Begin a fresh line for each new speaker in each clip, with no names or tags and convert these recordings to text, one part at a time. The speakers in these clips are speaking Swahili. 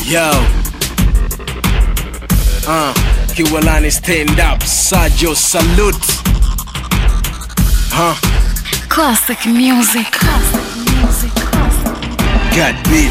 Yo, Kiwalani stand up, Sajo salute.
Classic music.
God beat.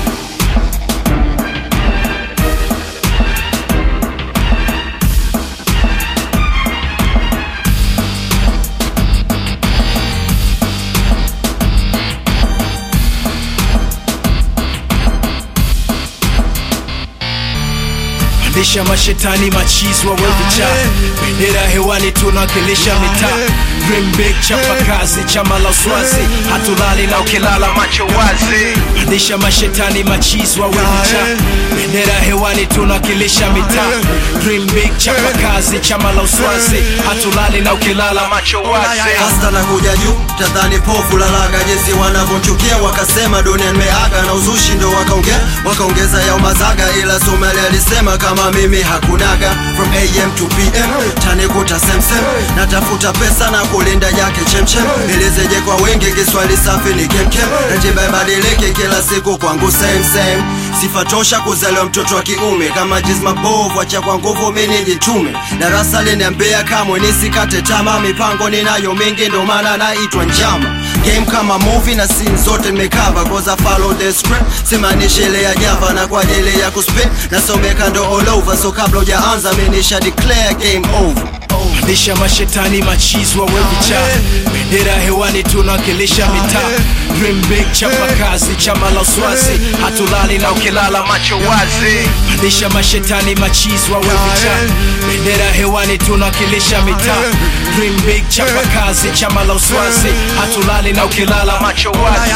Lisha mashetani machizwa wevicha, bendera hewani tunakilisha mitaa. Dream big, chapa kazi, chama la uswazi, hatulali na ukilala macho wazi. Lisha mashetani machizwa wevicha, bendera hewani tunakilisha mitaa. Dream big, chapa kazi, chama la uswazi, hatulali na ukilala macho wazi.
Hasta na kuja juu, tadhani pofu lalaga jinsi wanavyochukia, wakasema dunia nimeaga na uzushi ndo wakaongeza ya umazaga, ila Somali alisema kama mimi hakunaga. From AM to PM tanikuta semsem, natafuta pesa na kulinda yake chemchem. Nilizeje kwa wengi Kiswahili safi ni kemkem, ratiba ibadilike kila siku kwangu same. Sifa tosha kuzaliwa mtoto wa kiume, kama jizma bovu acha kwa nguvu mimi nijitume. Darasa liniambia kamwe nisikate tamaa, mipango ninayo mingi ndo maana naitwa njama. Game kama movie na scene zote nimekava, cause I follow the script. Simanishi ile ya Java na kwa ajili ya kuspit nasomeka ndo all over, so kabla hujaanza mimi nisha declare game over.
Lisha mashetani machizwa wevicha, bendera hewani tunakilisha mitaa. Dream big, chapa kazi, chama la uswazi, hatulali na ukilala macho wazi. Lisha mashetani machizwa wevicha, bendera hewani tunakilisha mitaa. Dream big, chapa kazi, chama la uswazi, hatulali na ukilala macho wazi.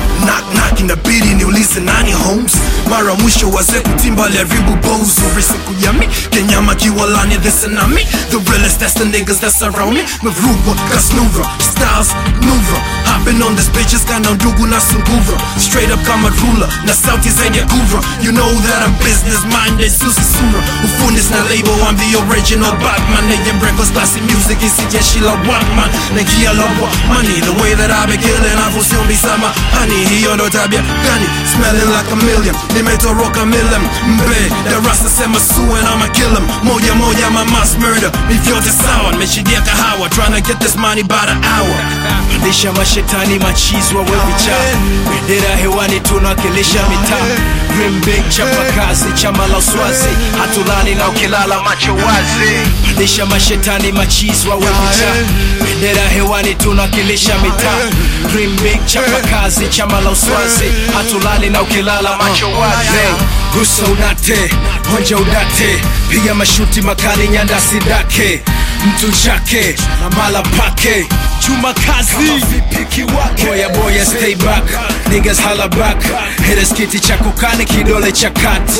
Knock inabidi niulize nani Holmes, mara mwisho wazee kutimba leribu bozo. Siku ya mi Kenyama Kiwalani this and me, the realest, that's the niggas that surround me. Mavruba, Kasnura, Styles, Nura, hopping on this bitches kana ndugu na sungura. Straight up kama ruler, na sauti zenye gura. You know that I'm business minded, Susi Sura. Ufunis na label, I'm the original Batman. Nigga breakfast classic music, isi jeshi la Walkman. Nakia la money, the way that I be killing, I feel be sama honey. Hiyo ndo tabia gani, smelling like a million. Nimetoroka milim, mbe darasa sema su and I'ma kill him. Moja my mass murder, mivyote sawa. Nimeshidia kahawa, tryna get this money by the hour.
Lisha mashetani machizwa wevicha, bendera hewani tunakilisha mitaa. Dream big, chapa kazi, chama la uswazi, hatulali na ukilala macho wazi. Lisha mashetani machizwa wevicha, bendera hewani tunakilisha mitaa. Dream big, chapa kazi, chama la uswazi, hatulali na ukilala macho wazi. Gusa unate, honja udate, piga mashuti makali nyanda sidake. Mtu chake, mala pake, chuma kazi, vipiki wake. Boya stay back, niggas holla back. Haters kiti chako kane kidole cha kati.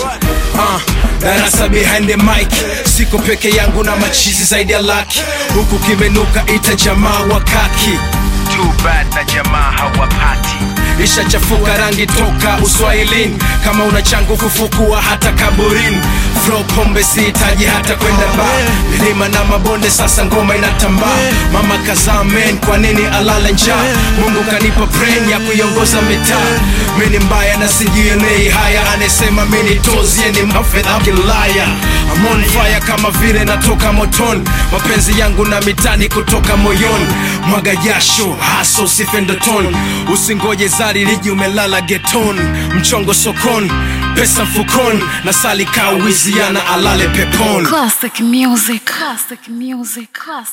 Darasa behind the mic, siko peke yangu na machizi zaidi ya laki. Huku kimenuka ita jamaa wakaki. Too bad na jamaa hawapati. Isha chafuka rangi toka uswahilini, kama unachangu kufukua hata kaburini. Flow pombe sihitaji hata kwenda bar, milima na mabonde sasa ngoma inatambaa. Mama kazaa men, kwa nini alala njaa? Mungu kanipa brain ya kuiongoza mitaa. Mini mbaya na sijienei haya, anesema mini tozi ni mafedha kilaya. I'm on fire kama vile natoka motoni, mapenzi yangu na mitani kutoka moyoni. Mwaga jasho, haso sifendoton, usingoje zari liji umelala geton. Mchongo sokon, pesa mfukon, na sali kawiziana alale pepon.
Classic music.